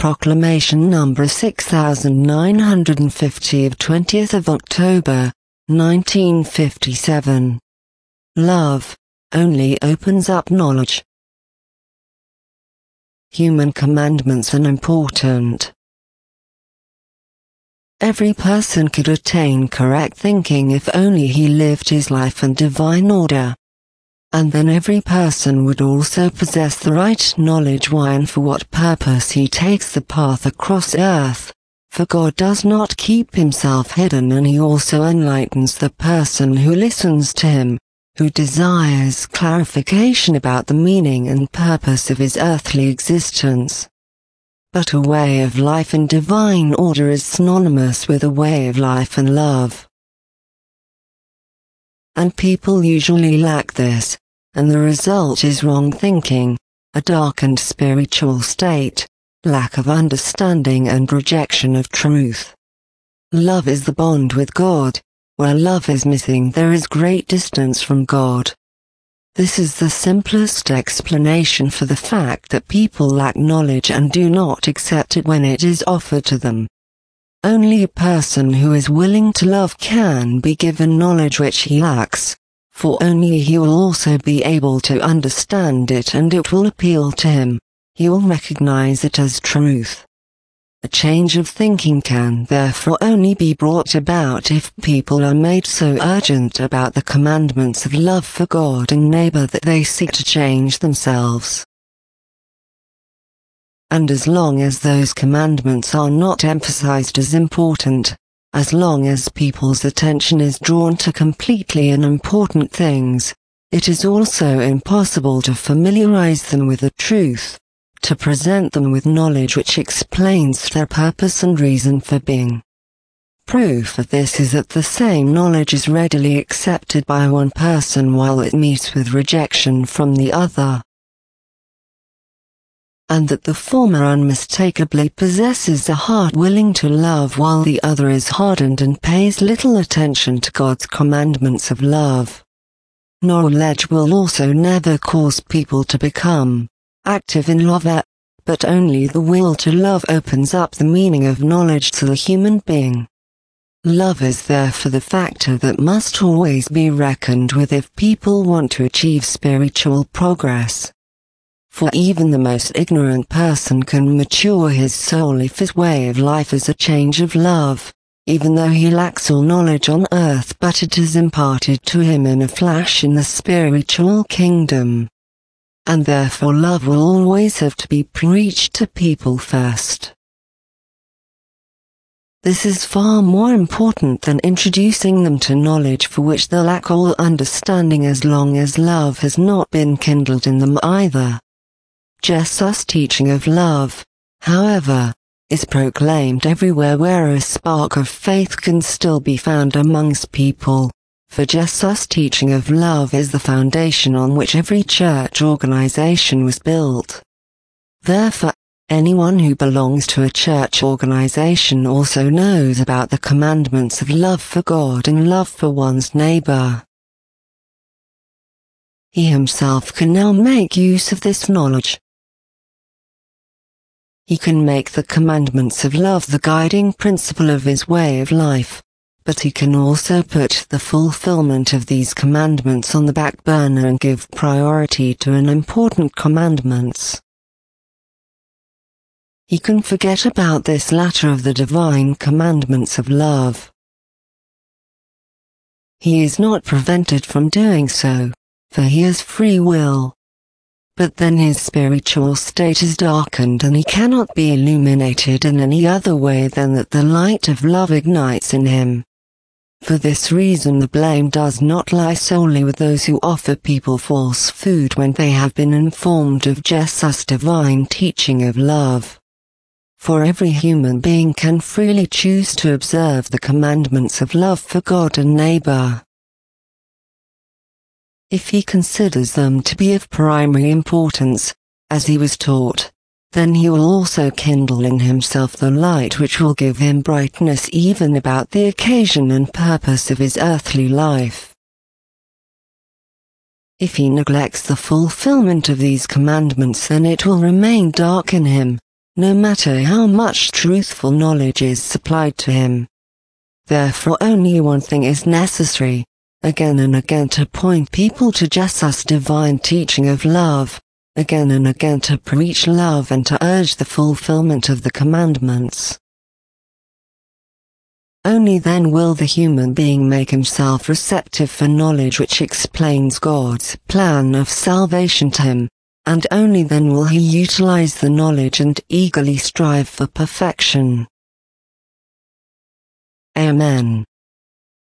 Proclamation number 6950 of 20th of October, 1957. Love only opens up knowledge. Human commandments are important. Every person could attain correct thinking if only he lived his life in divine order. And then every person would also possess the right knowledge why and for what purpose he takes the path across earth, for God does not keep himself hidden, and he also enlightens the person who listens to him, who desires clarification about the meaning and purpose of his earthly existence. But a way of life in divine order is synonymous with a way of life in love. And people usually lack this, and the result is wrong thinking, a darkened spiritual state, lack of understanding and rejection of truth. Love is the bond with God. Where love is missing, there is great distance from God. This is the simplest explanation for the fact that people lack knowledge and do not accept it when it is offered to them. Only a person who is willing to love can be given knowledge which he lacks, for only he will also be able to understand it and it will appeal to him. He will recognize it as truth. A change of thinking can therefore only be brought about if people are made so urgent about the commandments of love for God and neighbor that they seek to change themselves. And as long as those commandments are not emphasized as important, as long as people's attention is drawn to completely unimportant things, it is also impossible to familiarize them with the truth, to present them with knowledge which explains their purpose and reason for being. Proof of this is that the same knowledge is readily accepted by one person while it meets with rejection from the other, and that the former unmistakably possesses a heart willing to love while the other is hardened and pays little attention to God's commandments of love. Knowledge will also never cause people to become active in love, but only the will to love opens up the meaning of knowledge to the human being. Love is therefore the factor that must always be reckoned with if people want to achieve spiritual progress. For even the most ignorant person can mature his soul if his way of life is a change of love, even though he lacks all knowledge on earth, but it is imparted to him in a flash in the spiritual kingdom. And therefore love will always have to be preached to people first. This is far more important than introducing them to knowledge for which they lack all understanding, as long as love has not been kindled in them either. Jesus' teaching of love, however, is proclaimed everywhere where a spark of faith can still be found amongst people, for Jesus' teaching of love is the foundation on which every church organization was built. Therefore, anyone who belongs to a church organization also knows about the commandments of love for God and love for one's neighbor. He himself can now make use of this knowledge. He can make the commandments of love the guiding principle of his way of life, but he can also put the fulfillment of these commandments on the back burner and give priority to unimportant commandments. He can forget about this latter of the divine commandments of love. He is not prevented from doing so, for he has free will. But then his spiritual state is darkened and he cannot be illuminated in any other way than that the light of love ignites in him. For this reason the blame does not lie solely with those who offer people false food when they have been informed of Jesus' divine teaching of love. For every human being can freely choose to observe the commandments of love for God and neighbor. If he considers them to be of primary importance, as he was taught, then he will also kindle in himself the light which will give him brightness even about the occasion and purpose of his earthly life. If he neglects the fulfillment of these commandments, then it will remain dark in him, no matter how much truthful knowledge is supplied to him. Therefore only one thing is necessary, again and again to point people to Jesus' divine teaching of love, again and again to preach love and to urge the fulfillment of the commandments. Only then will the human being make himself receptive for knowledge which explains God's plan of salvation to him, and only then will he utilize the knowledge and eagerly strive for perfection. Amen.